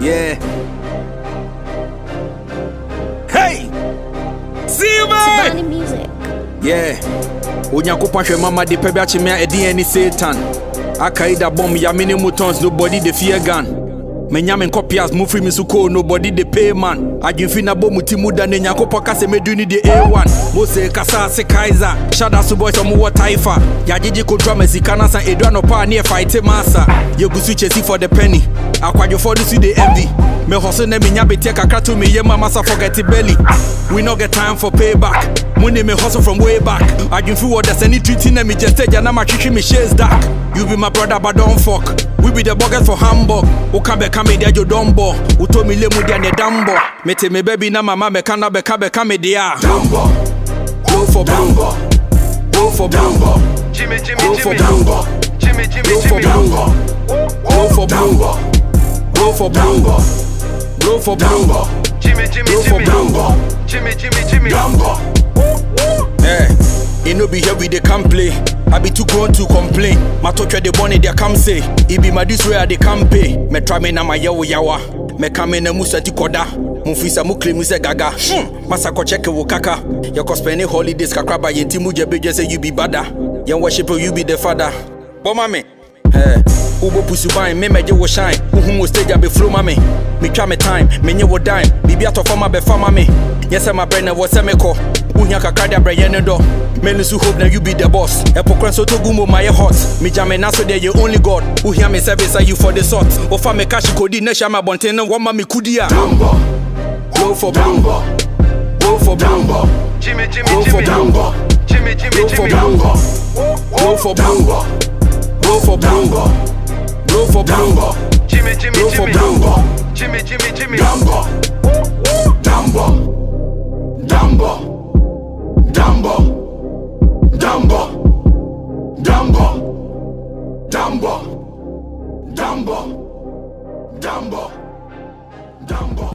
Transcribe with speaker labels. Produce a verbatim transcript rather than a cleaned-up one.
Speaker 1: Yeah. Hey! See you, man!
Speaker 2: Tivani music.
Speaker 1: Yeah. Onyankopon hwe mama de pebia chime a edi any Satan. Akaida bomb ya mini mutons nobody the fear gun. Menyame kopias mu free me so cool nobody the pay man. Adwinfi na bo mutimu da ne Nyankopon kase meduni the A one. Mose kasa se Kaiser. Shada su boys omo what taifa. Ya jiji ko drama sikana san edwa no pa na fight massa. You go switch chesi for the penny. Akwadwo for the the envy. Me hustle na me nya beti kakra to me yema massa forget belly. We no get time for payback. Money me hustle from way back. Adwinfi what there's any treaty na me just stage na ma twitwi me shares dark. You be my brother but don't fuck. We be the buggers for Hamburg. Ukabe kame dia jo dombo. Uto mi le mu dia ne dambo. Mete me baby na mama me kana be kabe kame dia.
Speaker 3: Dambo.
Speaker 1: Go for Dambo. Go for Dambo.
Speaker 3: Jimmy Jimmy
Speaker 1: Go for
Speaker 3: Jimmy.
Speaker 1: Dambo.
Speaker 3: Jimmy Jimmy
Speaker 1: Go for
Speaker 3: Jimmy.
Speaker 1: Dambo. Go for Dambo. Go for Dambo. Go for Dambo.
Speaker 3: Jimmy Jimmy
Speaker 1: Go for
Speaker 3: Jimmy.
Speaker 1: Dambo.
Speaker 3: Jimmy Jimmy Jimmy.
Speaker 1: Dambo. Eh, it no be here we dey come play. I be too grown to complain. My touch where they money they come say. It be my this way they come pay. Me try me na my yawo yawa. Me come in a musa ti koda. Mufisa mu claim se gaga. Hmm. Masako check wo kaka. You go spend holidays kakra ba yenti mu je beje say you be bada. Yan worship you be the father. But mama, eh, ubo pusu bang me meje wo shine. Uhum wo stage be flow mama. Me try me time, me nye wo dime. Bibi ato fama be fama me. Yes my brain was se me ko. Unya kakra da brain no do. Men su hope now you be the boss. Epokran so to gumo my hot. Me jame na so there you only God. Who hear me service are you for the sort. Ofa me cash kodi na shama bonten no one me kudia.
Speaker 3: Dambo.
Speaker 1: Go for
Speaker 3: Dambo.
Speaker 1: Go for Dambo.
Speaker 3: Jimmy Jimmy
Speaker 1: Go for
Speaker 3: Jimmy.
Speaker 1: Dambo.
Speaker 3: Jimmy Jimmy
Speaker 1: Go for
Speaker 3: Jimmy.
Speaker 1: Dambo. Go for Dambo. Go for Dambo. Go for Dambo.
Speaker 3: Jimmy Jimmy
Speaker 1: Go for
Speaker 3: Jimmy.
Speaker 1: Dambo.
Speaker 3: Jimmy Jimmy Jimmy.
Speaker 1: Dambo. Dambo. Dambo. Dambo. Dambo. Dambo. Dambo. Dambo. Dambo. Dambo.